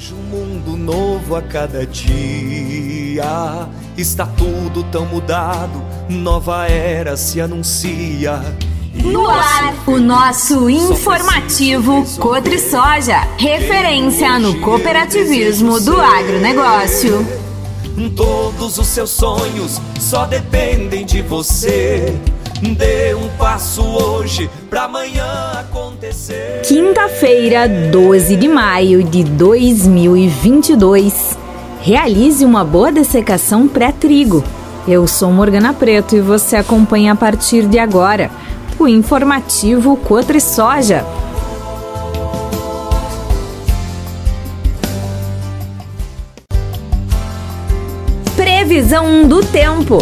Um mundo novo a cada dia, está tudo tão mudado, nova era se anuncia. No ar, o nosso informativo Cotrisoja, referência no cooperativismo do agronegócio. Todos os seus sonhos só dependem de você. Dê um passo hoje pra amanhã acontecer. Quinta-feira, 12 de maio de 2022. Realize uma boa dessecação pré-trigo. Eu sou Morgana Preto e você acompanha a partir de agora o informativo Cotrisoja. Previsão do tempo.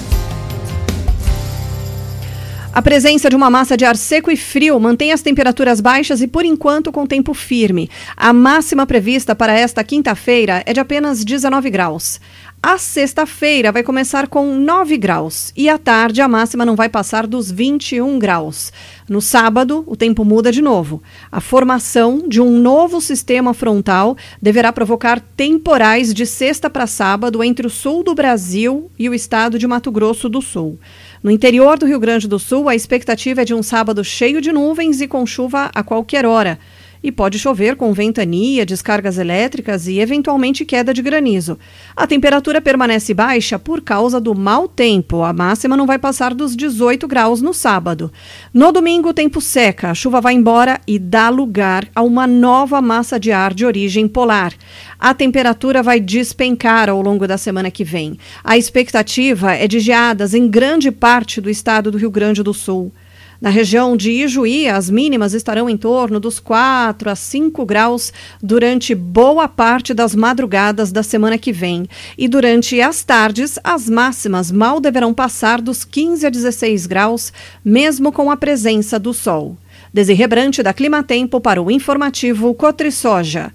A presença de uma massa de ar seco e frio mantém as temperaturas baixas e, por enquanto, com tempo firme. A máxima prevista para esta quinta-feira é de apenas 19 graus. A sexta-feira vai começar com 9 graus e à tarde a máxima não vai passar dos 21 graus. No sábado, o tempo muda de novo. A formação de um novo sistema frontal deverá provocar temporais de sexta para sábado entre o sul do Brasil e o estado de Mato Grosso do Sul. No interior do Rio Grande do Sul, a expectativa é de um sábado cheio de nuvens e com chuva a qualquer hora. E pode chover com ventania, descargas elétricas e, eventualmente, queda de granizo. A temperatura permanece baixa por causa do mau tempo. A máxima não vai passar dos 18 graus no sábado. No domingo, o tempo seca, a chuva vai embora e dá lugar a uma nova massa de ar de origem polar. A temperatura vai despencar ao longo da semana que vem. A expectativa é de geadas em grande parte do estado do Rio Grande do Sul. Na região de Ijuí, as mínimas estarão em torno dos 4 a 5 graus durante boa parte das madrugadas da semana que vem. E durante as tardes, as máximas mal deverão passar dos 15 a 16 graus, mesmo com a presença do sol. Desirê Brant, da Climatempo, para o informativo Cotrisoja.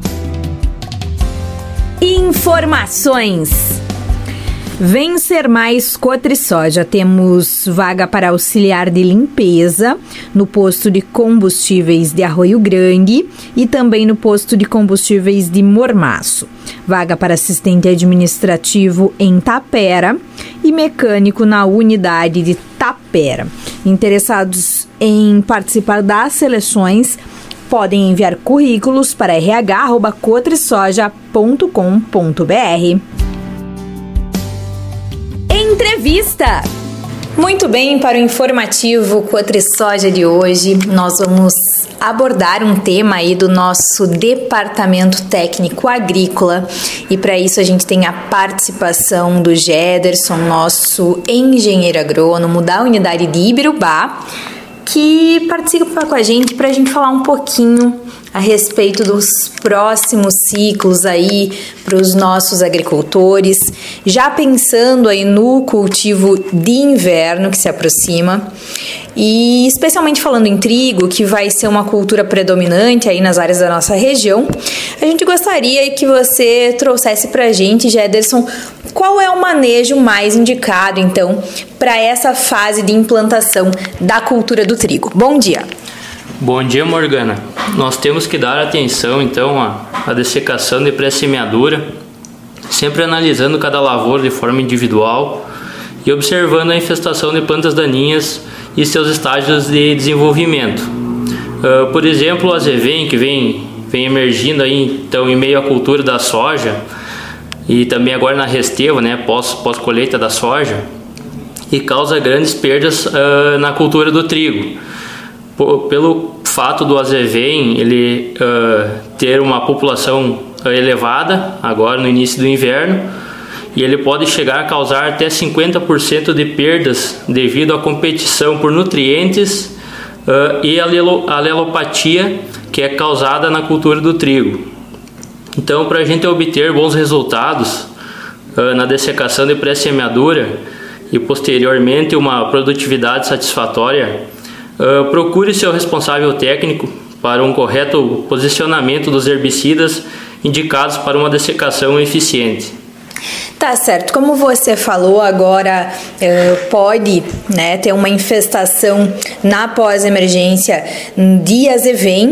Informações. Vencer Mais Cotrisoja. Temos vaga para auxiliar de limpeza no posto de combustíveis de Arroio Grande e também no posto de combustíveis de Mormaço. Vaga para assistente administrativo em Tapera e mecânico na unidade de Tapera. Interessados em participar das seleções podem enviar currículos para rh@cotrisoja.com.br. Entrevista. Muito bem, para o informativo Cotrisoja de hoje, nós vamos abordar um tema aí do nosso Departamento Técnico Agrícola e para isso a gente tem a participação do Gederson, nosso engenheiro agrônomo da unidade de Ibirubá, que participa com a gente para a gente falar um pouquinho a respeito dos próximos ciclos aí para os nossos agricultores, já pensando aí no cultivo de inverno que se aproxima e especialmente falando em trigo, que vai ser uma cultura predominante aí nas áreas da nossa região. A gente gostaria que você trouxesse para a gente, Gederson, qual é o manejo mais indicado, então, para essa fase de implantação da cultura do trigo. Bom dia. Bom dia, Morgana. Nós temos que dar atenção, então, à dessecação de pré-semeadura, sempre analisando cada lavoura de forma individual e observando a infestação de plantas daninhas e seus estágios de desenvolvimento. Por exemplo, o azevém, que vem emergindo aí, então, em meio à cultura da soja e também agora na resteva, né, pós-colheita da soja, e causa grandes perdas na cultura do trigo. Pelo fato do azevém ele ter uma população elevada agora no início do inverno, e ele pode chegar a causar até 50% de perdas devido à competição por nutrientes e alelopatia que é causada na cultura do trigo. Então, para a gente obter bons resultados na dessecação de pré-semeadura e posteriormente uma produtividade satisfatória, procure seu responsável técnico para um correto posicionamento dos herbicidas indicados para uma dessecação eficiente. Tá certo, como você falou agora, pode, né, ter uma infestação na pós-emergência de azevém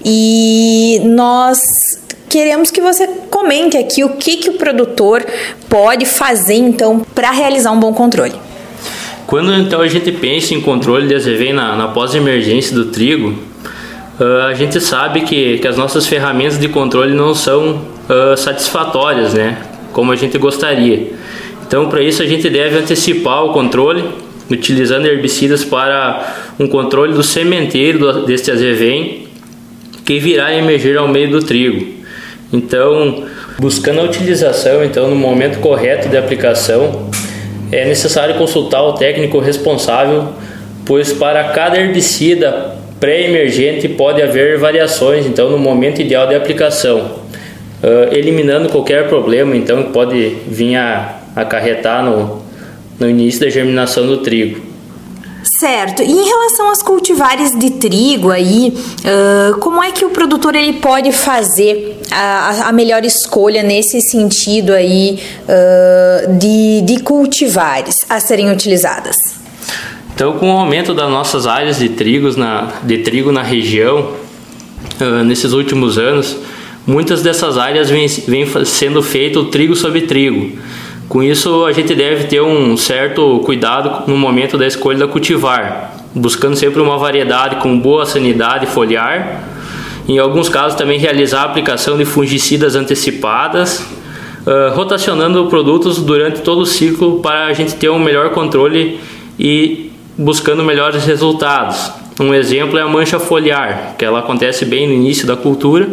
e nós queremos que você comente aqui o que o produtor pode fazer então para realizar um bom controle. Quando então a gente pensa em controle de azevém na pós-emergência do trigo, a gente sabe que as nossas ferramentas de controle não são satisfatórias, né, como a gente gostaria. Então, para isso, a gente deve antecipar o controle, utilizando herbicidas para um controle do sementeiro deste azevém, que virá emergir ao meio do trigo. Então, buscando a utilização no momento correto de aplicação, é necessário consultar o técnico responsável, pois para cada herbicida pré-emergente pode haver variações no momento ideal de aplicação, eliminando qualquer problema que pode vir a acarretar no início da germinação do trigo. Certo. E em relação às cultivares de trigo aí, como é que o produtor ele pode fazer a melhor escolha nesse sentido aí de cultivares a serem utilizadas? Então, com o aumento das nossas áreas de trigo na região, nesses últimos anos, muitas dessas áreas vêm sendo feito trigo sobre trigo. Com isso, a gente deve ter um certo cuidado no momento da escolha da cultivar, buscando sempre uma variedade com boa sanidade foliar. Em alguns casos, também realizar a aplicação de fungicidas antecipadas, rotacionando produtos durante todo o ciclo para a gente ter um melhor controle e buscando melhores resultados. Um exemplo é a mancha foliar, que ela acontece bem no início da cultura,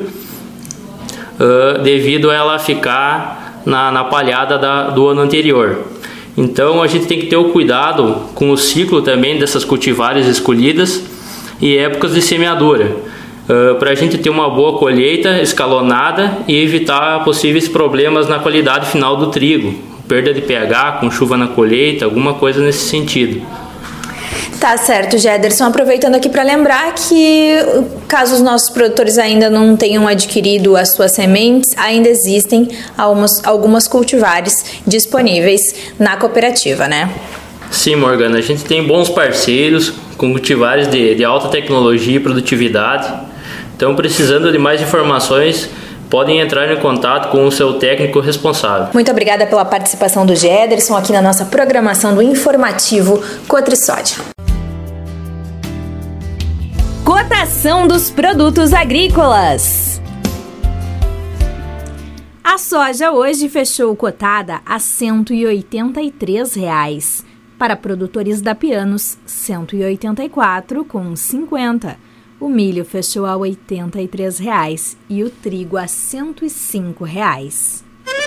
devido a ela ficar na palhada do ano anterior. Então a gente tem que ter o cuidado com o ciclo também dessas cultivares escolhidas e épocas de semeadura, para a gente ter uma boa colheita escalonada e evitar possíveis problemas na qualidade final do trigo, perda de pH com chuva na colheita, alguma coisa nesse sentido. Tá certo, Gederson. Aproveitando aqui para lembrar que, caso os nossos produtores ainda não tenham adquirido as suas sementes, ainda existem algumas cultivares disponíveis na cooperativa, né? Sim, Morgana. A gente tem bons parceiros com cultivares de alta tecnologia e produtividade. Então, precisando de mais informações, podem entrar em contato com o seu técnico responsável. Muito obrigada pela participação do Gederson aqui na nossa programação do informativo Cotrisódia. Cotação dos produtos agrícolas. A soja hoje fechou cotada a R$ 183,00. Para produtores da Pianos, R$ 184,50. O milho fechou a R$ 83,00 e o trigo a R$ 105,00.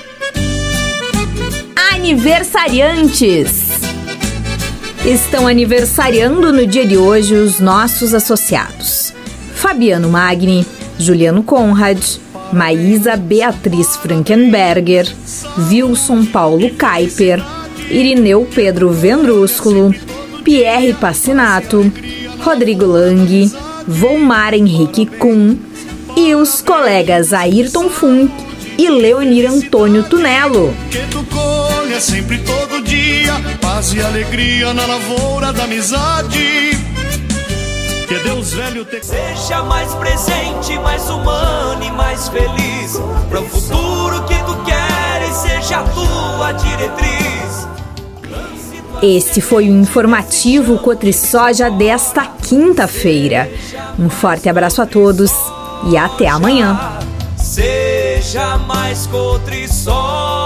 Aniversariantes! Estão aniversariando no dia de hoje os nossos associados: Fabiano Magni, Juliano Conrad, Maísa Beatriz Frankenberger, Wilson Paulo Kaiper, Irineu Pedro Vendrúsculo, Pierre Passinato, Rodrigo Lang, Volmar Henrique Kuhn e os colegas Ayrton Funk e Leonir Antônio Tunello. Que tu colha sempre todo dia, paz e alegria na lavoura da amizade. Que Deus velho te... Seja mais presente, mais humano e mais feliz, para o futuro que tu queres, seja a tua diretriz. Este foi o informativo Cotrisódia desta quinta-feira. Um forte abraço a todos e até amanhã. Seja mais Cotrisódia.